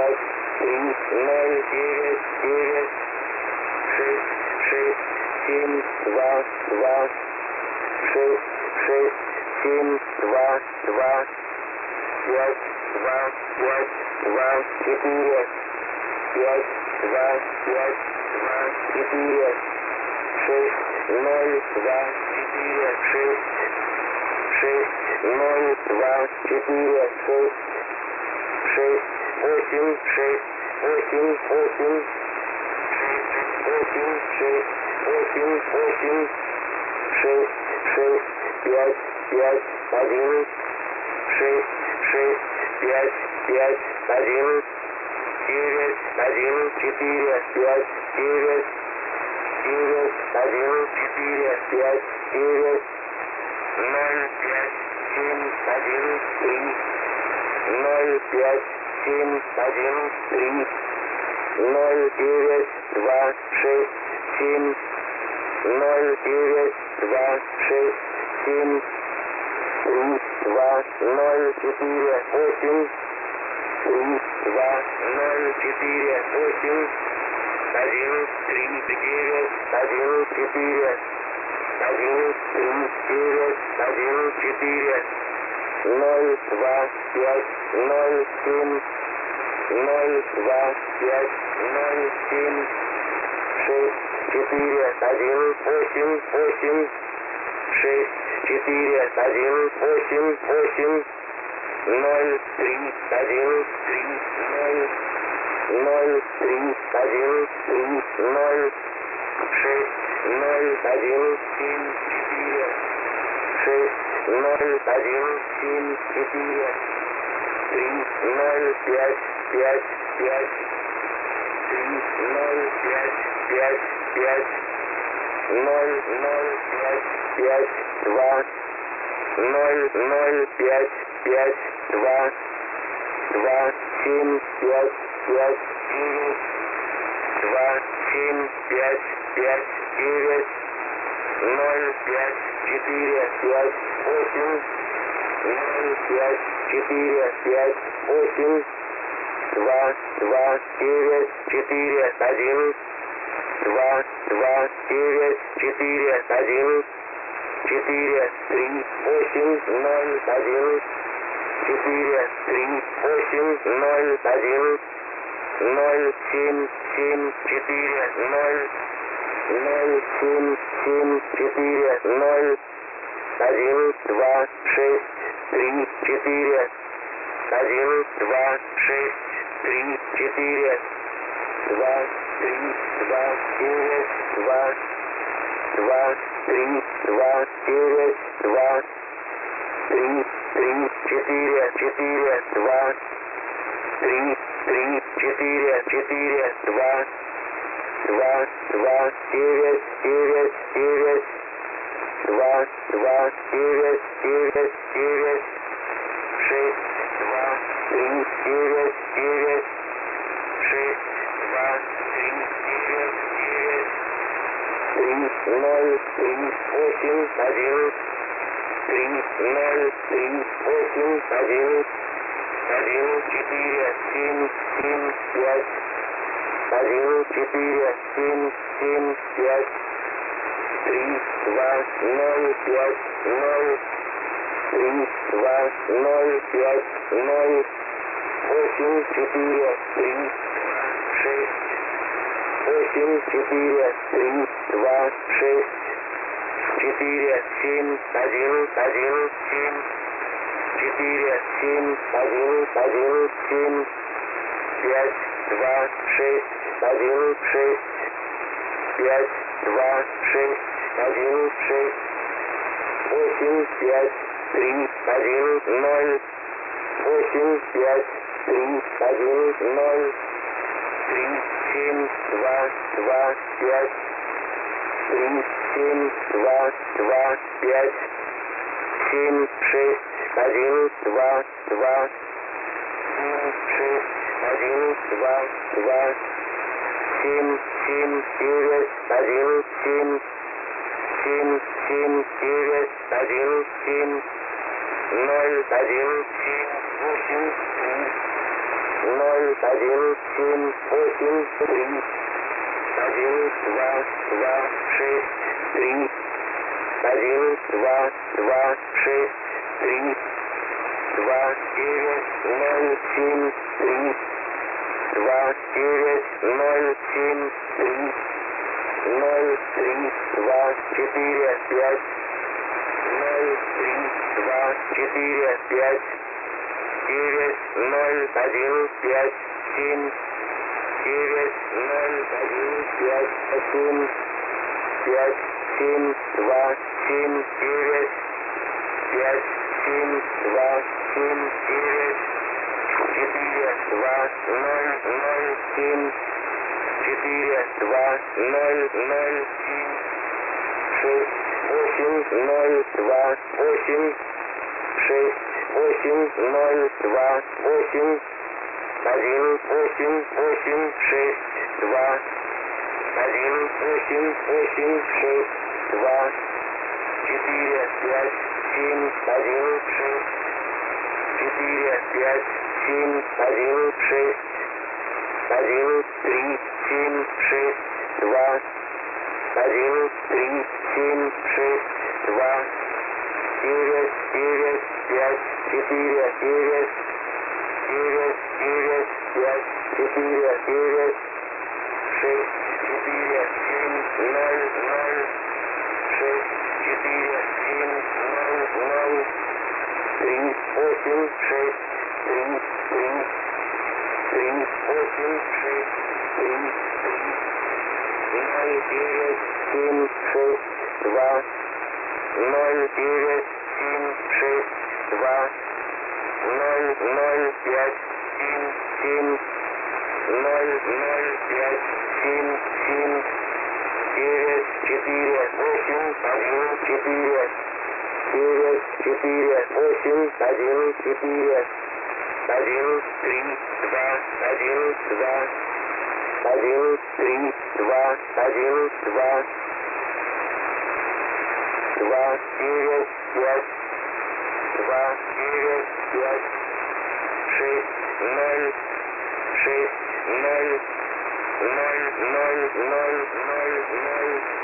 5, 3, 0, 9, 9, 6, 6, 7, 2, 2, 6, 6, 7, 2, 2, 5, 2, 5, 2, 4, 5, 2, 5, 2, 4, 6, 0, 2, 4, 6, 6, 0, 2, 4, 6, 6, 8, 6, 8, 8, 8, 6, 8, 8, 6, 6, 5, 5, 1, 6, 6, 5, 5, 1, 9, 1, 4, 5, 9, 9, 1, 4, 5, 9, 0, 5, 7, 1, 3, 0, 5, 7, 1, 3, 0, 9, 2, 6, 7, 0, 9, 2, 6, 7, 3, 2, 0, 4, 8, 3, 2, 0, 4, 8, 1, 3, 9, 1, 4, 1, 3, 9, 1, 4, 0, 2, 5, 0, 7, 0, 2, 5, 0, 7, 6, 4, 1, 8, 8, 6, 4, 1, 8, 8, 0, 3, 1, 3, 0, 0, 3, 1, 3, 0, 6, 0, 1, 7, 4, 6, 0, 1, 7, 4, 3, 0, 5, 5, 5, 3, 0, 5, 5, 5, 0, 0, 5, 5, 2, 0, 0, 5, 5, 2, 2, 7, 5, 5, 9, 2, 7, 5, 5, 9, 0, 5, 4, 5, 8, 0, 5, 4, 5, 8, 2, 2, 9, 4, 1, 2, 2, 9, 4, 1, 4, 3, 8, 0, 1, 4, 3, 8, 0, 1, 0, 7, 7, 4, 0, 0, 7, 7, 4, 0, 1, 2, 6, 3, 4, 1, 2, 6, 3, 4, 2, 3, 2, 9, 2, 2, 3, 2, 9, 2, 3, 3, 4, 4, 2, 3, 3, 4, 4, 2, 2, 2, 9, 9, 9, 2, 2, 9, 9, 9, 6, 2, 3, 9, 9, 6, 2, 3, 9, 9, 3, 0, 3, 8, 1, 3, 0, 3, 8, 1, 1, 4, 7, 7, 5, 1, 4, 7, 7, 5, 3, 2, 0, 5, 0, 3, 2, 0, 5, 0, 8, 4, 3, 6, 8, 4, 3, 2, 6, 4, 7, 1, 1, 7, 4, 7, 1, 1, 7, 5, 2, 6, 1, 6, 5, 2, 6, 1, 6, 8, 5, 3, 1, 0, 8, 5, 3, 1, 0, 3, 7, 2, 2, 5, 3, 7, 2, 2, 5, 7, 6, 1, 2, 2, 7, 6, 1, 2, 2, 7, 7, 9, 1, 7, 7, 7, 9, 1, 7, 0, 1, 7, 8, 3, 0, ноль, один, семь, восемь, три, один, два, два, шесть, три, один, два, два, шесть, три, два, девять, ноль, семь, три, два, девять, ноль, семь, три, ноль, три, два, четыре, пять, ноль, три, два, четыре, пять, девять, ноль, один, пять, семь, девять, ноль, один, пять, семь, пять, семь, два, семь, девять, пять, семь, два, семь, девять, четыре, два, ноль, ноль, семь, четыре, два, ноль, ноль, семь, шесть, восемь, ноль, два, восемь, шесть, восемь, ноль, два, восемь, один, восемь, восемь, шесть, два, один, восемь, восемь, шесть, два, четыре, пять, семь, один, шесть, четыре, пять, семь, один, шесть, один, три, семь, шесть, два, один, три, семь, шесть, два, девять, девять, пять, четыре, девять, девять, девять, пять, четыре, девять, шесть, четыре, семь, ноль, ноль, шесть, четыре, семь, ноль, ноль, три, восемь, шесть, три, три, три, восемь, шесть, три, ноль, девять, семь, шесть, два, ноль, девять, семь, шесть, два, ноль, ноль, пять, семь, семь, ноль, ноль, пять, семь, семь, девять, четыре, восемь, один, четыре, девять, четыре, восемь, один, четыре, один, три, два, один, два, один, три, два, один, два, два, девять, пять, два, девять, пять, шесть, ноль, шесть, ноль, ноль, ноль, ноль, ноль, ноль.